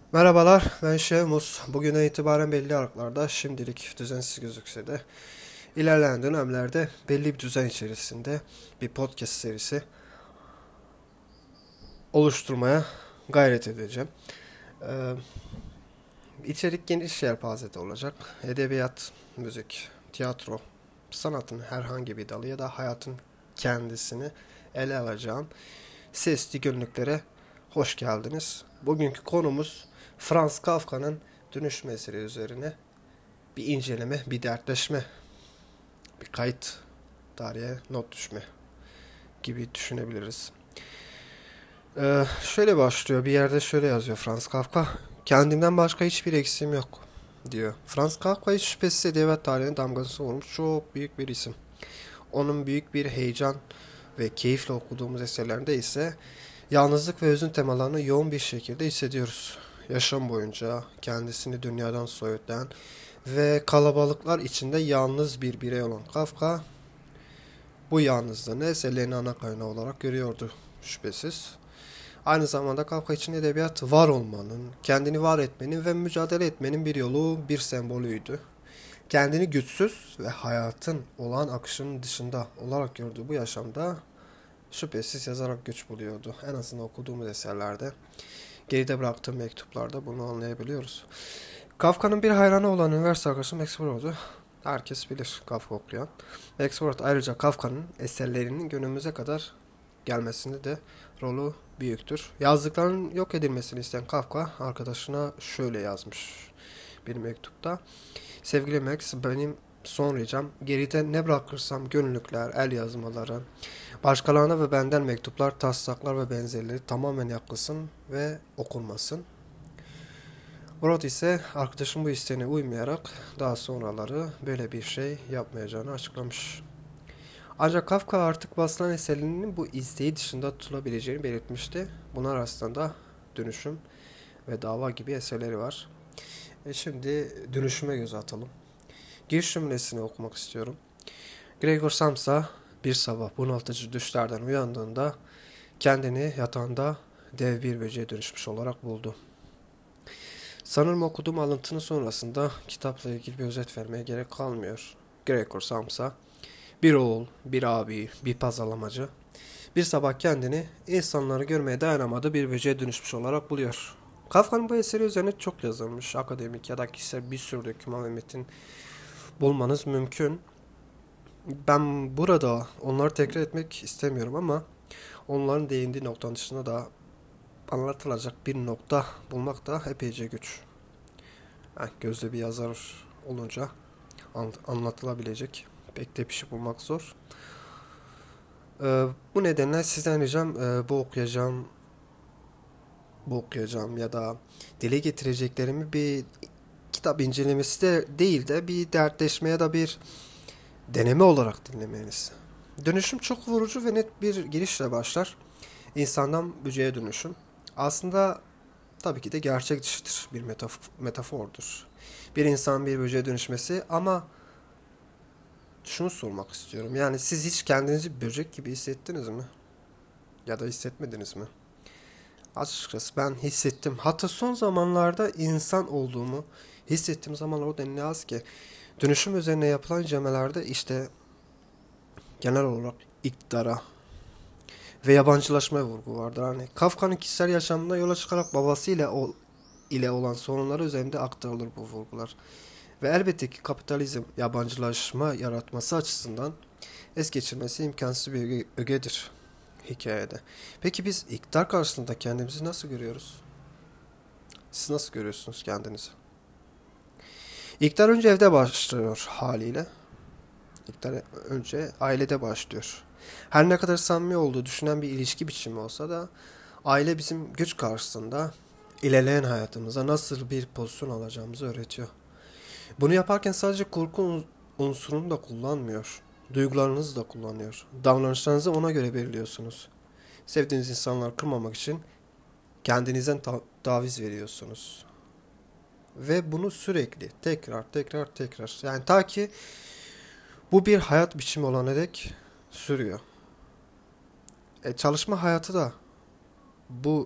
Merhabalar, ben Şevmus. Bugüne itibaren belli aralıklarda şimdilik düzensiz gözükse de ilerleyen dönemlerde belli bir düzen içerisinde bir podcast serisi oluşturmaya gayret edeceğim. Ee, içerik geniş yelpazede olacak. Edebiyat, müzik, tiyatro, sanatın herhangi bir dalı ya da hayatın kendisini ele alacağım sesli günlüklere hoş geldiniz. Bugünkü konumuz Franz Kafka'nın Dönüşüm eseri üzerine bir inceleme, bir dertleşme, bir kayıt, tarihe not düşme gibi düşünebiliriz. Şöyle başlıyor, bir yerde şöyle yazıyor Franz Kafka. Kendimden başka hiçbir eksiğim yok diyor. Franz Kafka hiç şüphesiz edebiyat tarihine damgasını vurmuş çok büyük bir isim. Onun büyük bir heyecan ve keyifle okuduğumuz eserlerinde ise yalnızlık ve hüzün temalarını yoğun bir şekilde hissediyoruz. Yaşam boyunca kendisini dünyadan soyutlayan ve kalabalıklar içinde yalnız bir birey olan Kafka, bu yalnızlığını eserlerinin ana kaynağı olarak görüyordu şüphesiz. Aynı zamanda Kafka için edebiyat var olmanın, kendini var etmenin ve mücadele etmenin bir yolu, bir sembolüydü. Kendini güçsüz ve hayatın olağan akışının dışında olarak gördüğü bu yaşamda şüphesiz yazarak güç buluyordu. En azından okuduğumuz eserlerde, geride bıraktığı mektuplarda bunu anlayabiliyoruz. Kafka'nın bir hayranı olan üniversite arkadaşım Max Brod'u herkes bilir Kafka okuyan. Max Brod ayrıca Kafka'nın eserlerinin günümüze kadar gelmesinde de rolü büyüktür. Yazdıklarının yok edilmesini isteyen Kafka arkadaşına şöyle yazmış bir mektupta. Sevgili Max, benim son ricam geride ne bırakırsam gönüllükler, el yazmaları, başkalarına ve benden mektuplar, taslaklar ve benzerleri tamamen yakılsın ve okunmasın. Brod ise arkadaşım bu isteğine uymayarak daha sonraları böyle bir şey yapmayacağını açıklamış. Ancak Kafka artık basılan eserlerinin bu isteği dışında tutulabileceğini belirtmişti. Bunlar arasında Dönüşüm ve Dava gibi eserleri var. Şimdi Dönüşüm'e göz atalım. Giriş cümlesini okumak istiyorum. Gregor Samsa bir sabah bunaltıcı düşlerden uyandığında kendini yatağında dev bir böceğe dönüşmüş olarak buldu. Sanırım okuduğum alıntının sonrasında kitapla ilgili bir özet vermeye gerek kalmıyor. Gregor Samsa, bir oğul, bir abi, bir pazarlamacı, bir sabah kendini insanları görmeye dayanamadığı bir böceğe dönüşmüş olarak buluyor. Kafka'nın bu eseri üzerine çok yazılmış, akademik ya da kişisel bir sürü doküman ve metin bulmanız mümkün. Ben burada onları tekrar etmek istemiyorum ama onların değindiği noktanın dışında da anlatılacak bir nokta bulmak da epeyce güç. Gözde bir yazar olunca anlatılabilecek pek de bir şey bulmak zor. Bu nedenle sizden ricam bu okuyacağım ya da dile getireceklerimi bir kitap incelemesi de değil de bir dertleşme ya da bir deneme olarak dinlemeniz. Dönüşüm çok vurucu ve net bir girişle başlar. İnsandan böceğe dönüşüm. Aslında tabii ki de gerçek dışıdır, bir metafordur. Bir insan bir böceğe dönüşmesi ama şunu sormak istiyorum. Yani siz hiç kendinizi bir böcek gibi hissettiniz mi? Ya da hissetmediniz mi? Açıkçası ben hissettim. Hatta son zamanlarda insan olduğumu hissettiğim zamanlar o denli az ki. Dönüşüm üzerine yapılan incelemelerde işte genel olarak iktidara ve yabancılaşmaya vurgu vardır. Hani Kafka'nın kişisel yaşamında yola çıkarak babası ile olan sorunları üzerinde aktarılır bu vurgular. Ve elbette ki kapitalizm yabancılaşma yaratması açısından es geçirmesi imkansız bir ögedir hikayede. Peki biz iktidar karşısında kendimizi nasıl görüyoruz? Siz nasıl görüyorsunuz kendinizi? İktidar önce evde başlıyor haliyle. İktidar önce ailede başlıyor. Her ne kadar samimi olduğu düşünen bir ilişki biçimi olsa da aile bizim güç karşısında ilerleyen hayatımıza nasıl bir pozisyon alacağımızı öğretiyor. Bunu yaparken sadece korku unsurunu da kullanmıyor. Duygularınızı da kullanıyor. Davranışlarınızı ona göre belirliyorsunuz. Sevdiğiniz insanları kırmamak için kendinizden taviz veriyorsunuz. Ve bunu sürekli tekrar yani ta ki bu bir hayat biçimi olana dek sürüyor. Çalışma hayatı da bu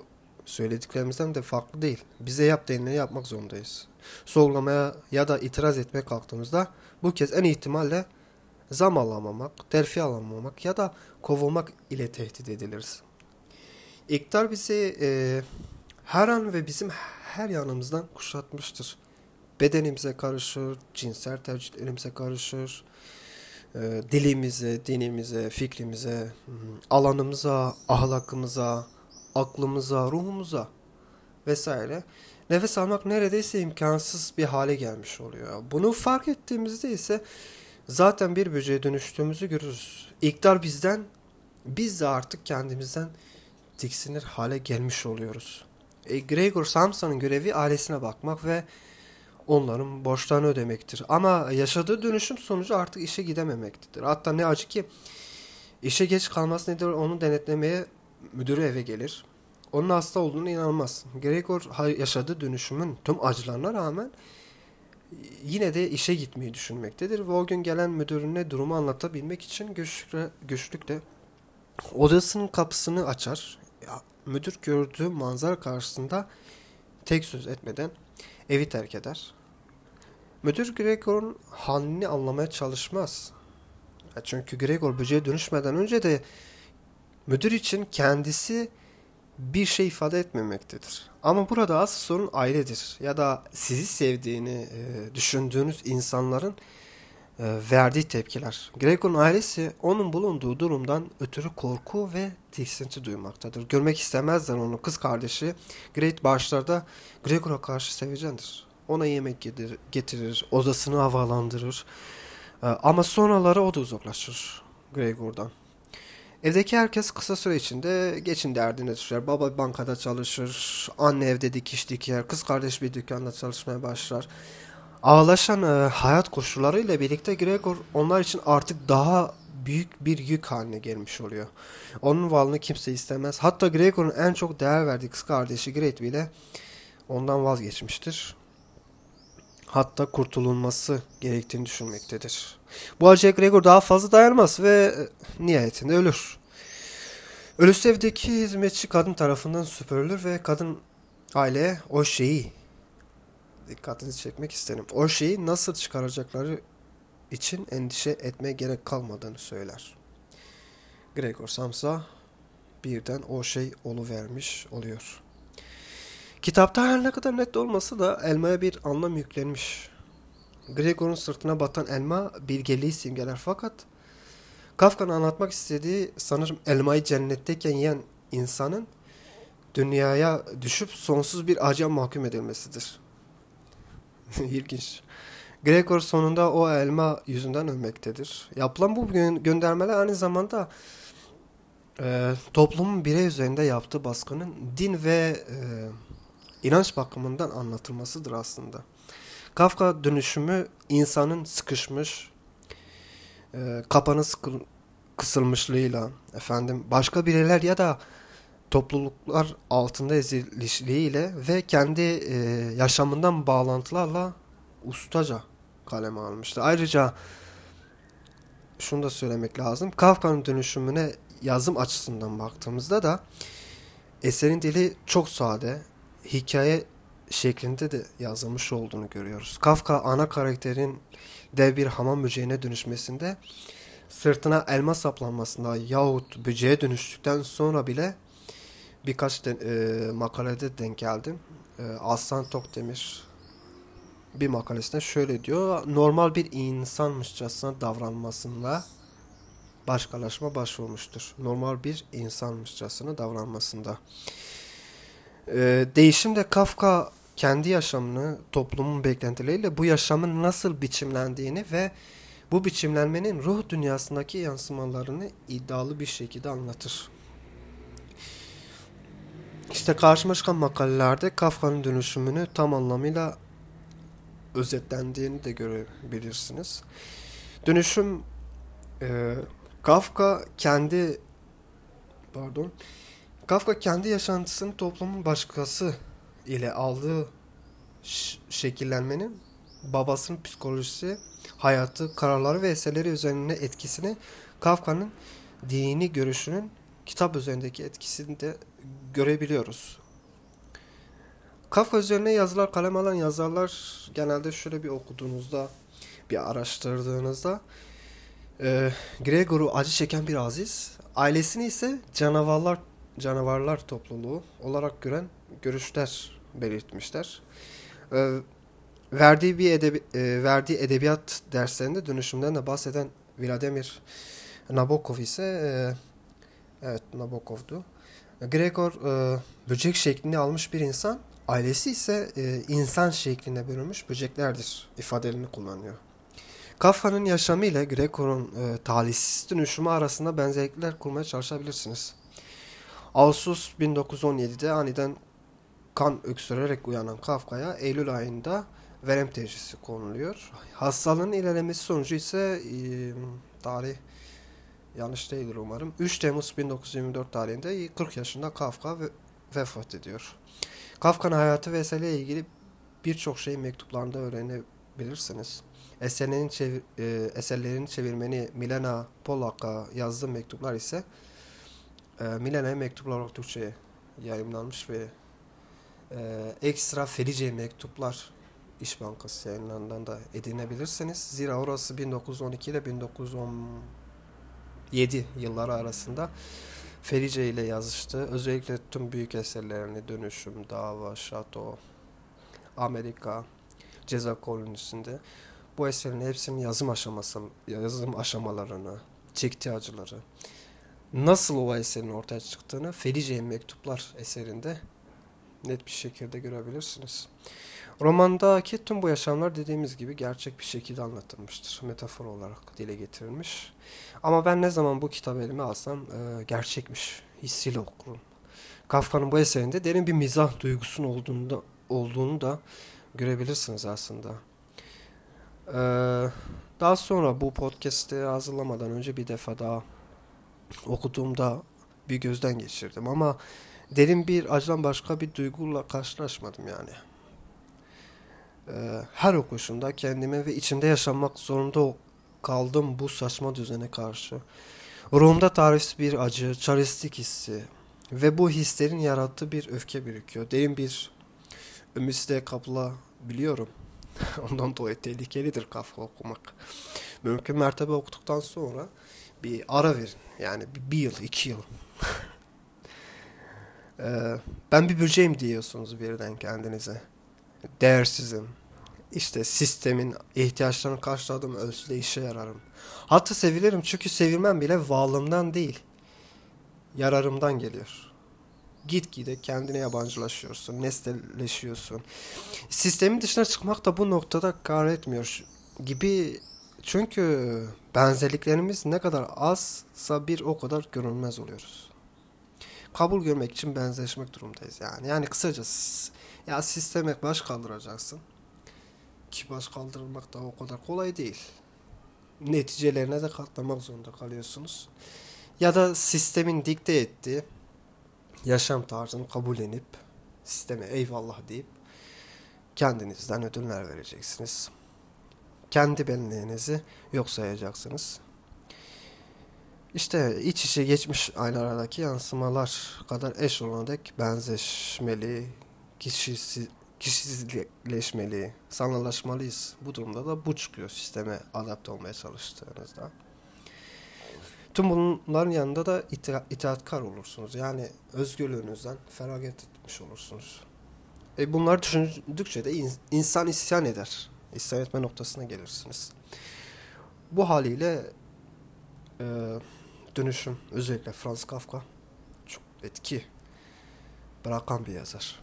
Söylediklerimizden de farklı değil. Bize yap denileni yapmak zorundayız. Sorgulamaya ya da itiraz etmeye kalktığımızda bu kez en ihtimalle zam alamamak, terfi alamamak ya da kovulmak ile tehdit ediliriz. İktidar bizi her an ve bizim her yanımızdan kuşatmıştır. Bedenimize karışır, cinsel tercihlerimize karışır, dilimize, dinimize, fikrimize, alanımıza, ahlakımıza, aklımıza, ruhumuza vesaire. Nefes almak neredeyse imkansız bir hale gelmiş oluyor. Bunu fark ettiğimizde ise zaten bir böceğe dönüştüğümüzü görürüz. İktidar bizden, biz de artık kendimizden tiksinir hale gelmiş oluyoruz. Gregor Samsa'nın görevi ailesine bakmak ve onların borçlarını ödemektir. Ama yaşadığı dönüşüm sonucu artık işe gidememektedir. Hatta ne acı ki işe geç kalması nedir onu denetlemeye müdürü eve gelir. Onun hasta olduğunu inanmaz. Gregor yaşadığı dönüşümün tüm acılarına rağmen yine de işe gitmeyi düşünmektedir. Ve o gün gelen müdürüne durumu anlatabilmek için güçlükle odasının kapısını açar. Ya, müdür gördüğü manzara karşısında tek söz etmeden evi terk eder. Müdür Gregor'un halini anlamaya çalışmaz. Çünkü Gregor böceğe dönüşmeden önce de müdür için kendisi bir şey ifade etmemektedir. Ama burada asıl sorun ailedir. Ya da sizi sevdiğini düşündüğünüz insanların verdiği tepkiler. Gregor'un ailesi onun bulunduğu durumdan ötürü korku ve tiksinti duymaktadır. Görmek istemezler onu. Kız kardeşi Great başlarda Gregor'a karşı sevecendir. Ona yemek getirir, odasını havalandırır. Ama sonraları o da uzaklaşır Gregor'dan. Evdeki herkes kısa süre içinde geçim derdine düşer. Baba bankada çalışır, anne evde dikiş diker, kız kardeş bir dükkanda çalışmaya başlar. Ağırlaşan hayat koşullarıyla birlikte Gregor onlar için artık daha büyük bir yük haline gelmiş oluyor. Onun varlığını kimse istemez. Hatta Gregor'un en çok değer verdiği kız kardeşi Great bile ondan vazgeçmiştir. Hatta kurtulunması gerektiğini düşünmektedir. Bu acıya Gregor daha fazla dayanmaz ve nihayetinde ölür. Ölüsü evdeki hizmetçi kadın tarafından süpürülür ve kadın aileye o şeyi dikkatinizi çekmek isterim. O şeyi nasıl çıkaracakları için endişe etmeye gerek kalmadığını söyler. Gregor Samsa birden o şey oluvermiş oluyor. Kitapta her ne kadar net olmasa da elmaya bir anlam yüklenmiş. Gregor'un sırtına batan elma bilgeliği simgeler fakat Kafka'nın anlatmak istediği sanırım elmayı cennetteyken yiyen insanın dünyaya düşüp sonsuz bir acıya mahkum edilmesidir. İlginç. Gregor sonunda o elma yüzünden ölmektedir. Yapılan bu göndermeler aynı zamanda toplumun birey üzerinde yaptığı baskının din ve inanç bakımından anlatılmasıdır aslında. Kafka dönüşümü insanın sıkışmış, kapanı kısılmışlığıyla, başka bireyler ya da topluluklar altında ezilişliğiyle ve kendi yaşamından bağlantılarla ustaca kaleme almıştı. Ayrıca şunu da söylemek lazım. Kafka'nın dönüşümüne yazım açısından baktığımızda da eserin dili çok sade, hikaye şeklinde de yazılmış olduğunu görüyoruz. Kafka ana karakterin dev bir hamam böceğine dönüşmesinde, sırtına elma saplanmasında yahut böceğe dönüştükten sonra bile birkaç makalede denk geldim. Aslan Tokdemir bir makalesinde şöyle diyor: normal bir insanmışçasına davranmasında başkalaşma başvurmuştur. Normal bir insanmışçasına davranmasında. Değişimde Kafka kendi yaşamını toplumun beklentileriyle bu yaşamın nasıl biçimlendiğini ve bu biçimlenmenin ruh dünyasındaki yansımalarını iddialı bir şekilde anlatır. İşte karşıma çıkan makalelerde Kafka'nın dönüşümünü tam anlamıyla özetlendiğini de görebilirsiniz. Dönüşüm Kafka kendi yaşantısını toplumun başkası ile aldığı şekillenmenin babasının psikolojisi, hayatı, kararları ve eserleri üzerine etkisini, Kafka'nın dini görüşünün kitap üzerindeki etkisini de görebiliyoruz. Kafka üzerine yazılar kalem alan yazarlar genelde şöyle bir okuduğunuzda, bir araştırdığınızda Gregor'u acı çeken bir aziz, ailesini ise canavarlar topluluğu olarak gören görüşler belirtmişler. E, verdiği edebiyat derslerinde dönüşümden de bahseden Vladimir Nabokov ise evet Nabokov'du. Gregor böcek şeklini almış bir insan, ailesi ise insan şeklinde bölünmüş böceklerdir ifadelerini kullanıyor. Kafka'nın yaşamı ile Gregor'un talihsiz dönüşümü arasında benzerlikler kurmaya çalışabilirsiniz. Ağustos 1917'de aniden kan öksürerek uyanan Kafka'ya Eylül ayında verem teşhisi konuluyor. Hastalığın ilerlemesi sonucu ise tarih yanlış değildir umarım. 3 Temmuz 1924 tarihinde 40 yaşında Kafka vefat ediyor. Kafka'nın hayatı ve eseriyle ilgili birçok şeyi mektuplarında öğrenebilirsiniz. Eserlerin çevirmeni Milena Polak'a yazdığı mektuplar ise Milena'ya mektuplar olarak Türkçe'ye yayımlanmış ve ekstra Ferice mektuplar İş Bankası yayınlarından da edinebilirsiniz. Zira orası 1912 ile 1917 yılları arasında Ferice ile yazıştı. Özellikle tüm büyük eserlerini Dönüşüm, Dava, Şato, Amerika, Ceza Kolonisi'nde bu eserin hepsinin yazım aşamalarını, çektiği acıları, nasıl o eserin ortaya çıktığını Ferice'nin Mektuplar eserinde net bir şekilde görebilirsiniz. Romandaki tüm bu yaşamlar dediğimiz gibi gerçek bir şekilde anlatılmıştır. Metafor olarak dile getirilmiş. Ama ben ne zaman bu kitabı elime alsam gerçekmiş hissiyle okurum. Kafka'nın bu eserinde derin bir mizah duygusunun olduğunu da görebilirsiniz aslında. Daha sonra bu podcast'i hazırlamadan önce bir defa daha okuduğumda bir gözden geçirdim. Ama derin bir acıdan başka bir duyguyla karşılaşmadım yani. Her okuşumda kendime ve içimde yaşamak zorunda kaldım bu saçma düzene karşı. Ruhumda tarifsiz bir acı, çaresizlik hissi ve bu hislerin yarattığı bir öfke birikiyor. Derin bir ümitle kapılabiliyorum. Ondan dolayı tehlikelidir Kafka okumak. Mümkün mertebe okuduktan sonra bir ara verin. Yani bir yıl, 2 yıl. Ben bir böceğim diyorsunuz birden kendinize. Değersizim. İşte sistemin ihtiyaçlarını karşıladığım ölçüde işe yararım. Hatta sevilirim çünkü sevilmem bile varlığımdan değil, yararımdan geliyor. Gitgide kendine yabancılaşıyorsun, nesneleşiyorsun. Sistemin dışına çıkmak da bu noktada kar etmiyor gibi. Çünkü benzerliklerimiz ne kadar azsa bir o kadar görünmez oluyoruz. Kabul görmek için benzeşmek durumdayız yani. Yani kısacası ya sisteme baş kaldıracaksın. Ki baş kaldırmak da o kadar kolay değil. Neticelerine de katlanmak zorunda kalıyorsunuz. Ya da sistemin dikte ettiği yaşam tarzını kabullenip sisteme eyvallah deyip kendinizden ödünler vereceksiniz. Kendi benliğinizi yok sayacaksınız. İşte iç içe geçmiş aynalardaki yansımalar kadar eş olana dek benzeşmeli, kişisizleşmeli, sanallaşmalıyız. Bu durumda da bu çıkıyor sisteme adapte olmaya çalıştığınızda. Tüm bunların yanında da itaatkar olursunuz. Yani özgürlüğünüzden feragat etmiş olursunuz. Bunları düşündükçe de insan isyan eder. İsyan etme noktasına gelirsiniz. Bu haliyle Dönüşüm, özellikle Franz Kafka çok etki bırakan bir yazar.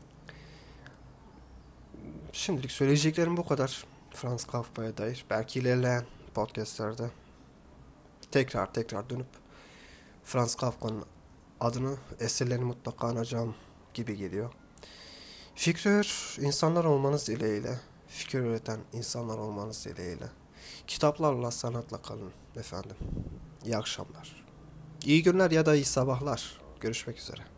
Şimdilik söyleyeceklerim bu kadar Franz Kafka'ya dair. Belki ilerleyen podcastlerde tekrar dönüp Franz Kafka'nın adını, eserlerini mutlaka anacağım gibi geliyor. Fikir insanlar olmanız dileğiyle, fikir üreten insanlar olmanız dileğiyle. Kitaplarla, sanatla kalın efendim. İyi akşamlar. İyi günler ya da iyi sabahlar. Görüşmek üzere.